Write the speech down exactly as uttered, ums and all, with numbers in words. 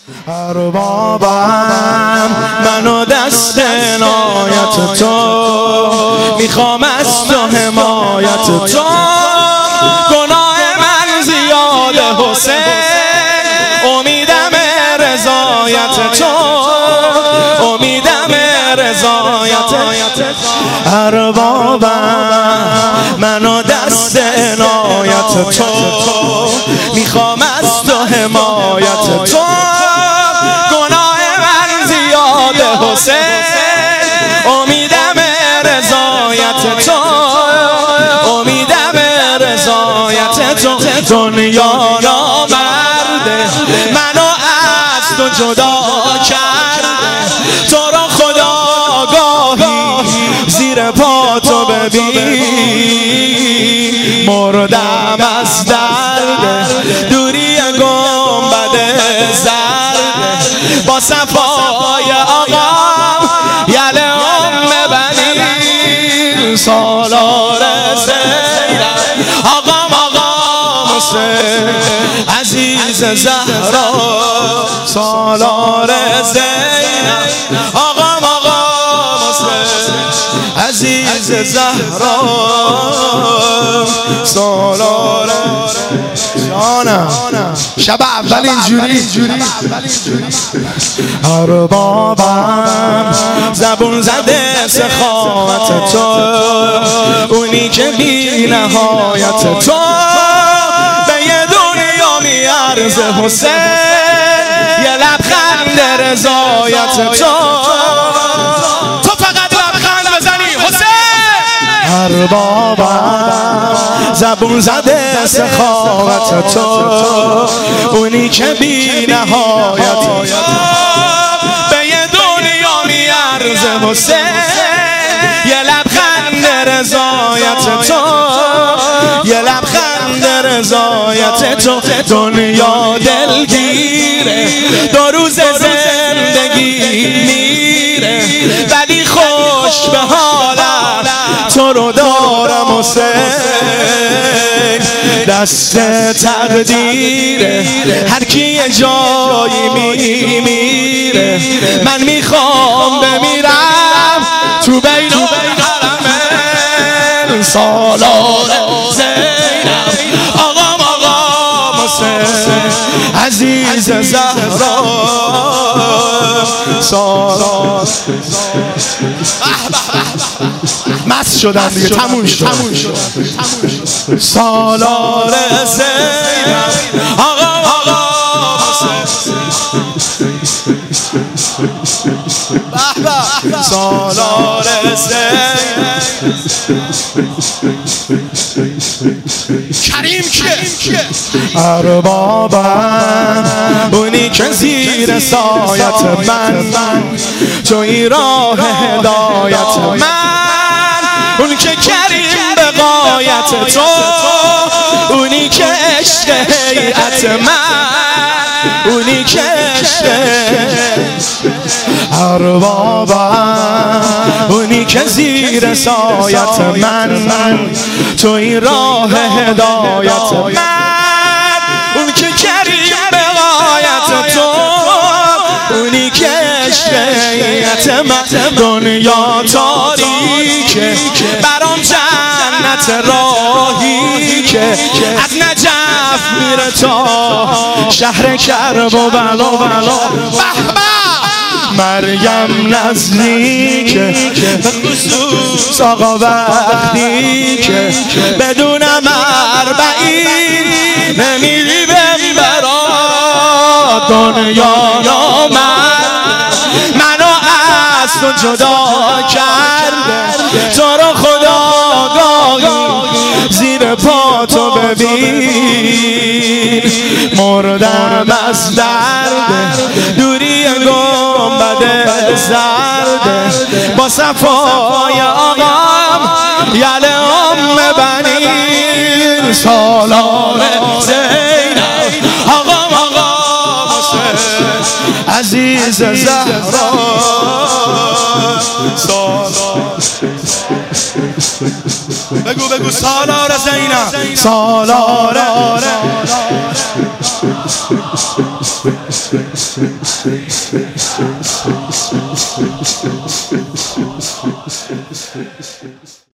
اربابم منو دست عنایت تو، میخوام از تو حمایت تو. گناه من زیاد حسین، امیدم رضایت تو، امیدم رضایت. اربابم منو دست عنایت تو، میخوام از تو حمایت تو. گناه من زیاد حسین، امیدم رضایت تو، امیدم رضایت تو. دنیا نامرده منو از تو جدا کرده، تو رو خدا گاهی زیر پا تو ببین. مردم از درد دوری گنبد زرد، با صفای آقام یل ام بنی سالار زینب. آقام آقام حسین عزیز زهرا سالار زینب. آقام آقام حسین عزیز زهرا سالار جانم. شب اول اینجوری اربابم زبون زده سخاوت تو، اونی که بی نهایت تو. به یه دنیا میارزه حسین، یه لبخند رضایت تو. تو فقط لبخند بزنی حسین. اربابم زبون زده سخاوت تو، اونی که بی نهایت تو. به یه دنیا میارزه حسین، یه لبخند رضایت تو، یه لبخند رضایت تو. دنیا دلگیره دو روز زندگی میره، ولی خوش به حالم تو رو دارم حسین. دست تقدیره هر کی یه جایی میمیره، من میخوام بمیرم تو بین حرمین سالار زینب. آقام آقام حسین عزیز زهرا سالار. مست شدن دیگه، تموم شد سالار زینب. آقام آقام حسین سالار زینب. کریم کیه؟ اربابم اونی که زیر سایت من، توی راه هدایت من. اون که کریم به غایت تو، اونی که عشق هیئت من، اونی که عشق. اربابم اونی که زیر سایت من، توی راه هدایت من. اون که کریم به غایت تو، اونی که عشق هیئت من. دنیا تاریکه برام جنت راهی که از نجف میره تا شهر کرب و بلا. مریم نزدیکه به خصوص آقا وقتی که بدون اربعین نمیری ببرا. دنیا نامرد منو از تو جدا کرده، تو رو خدا گاهی زیر پا تو ببین. مردم از درد دوری گنبد زرد، با صفای آقام یل ام بنی سالار زینب. آقام آقام حسین عزیز زهرا سالار بگو بگو سالار زینب سالار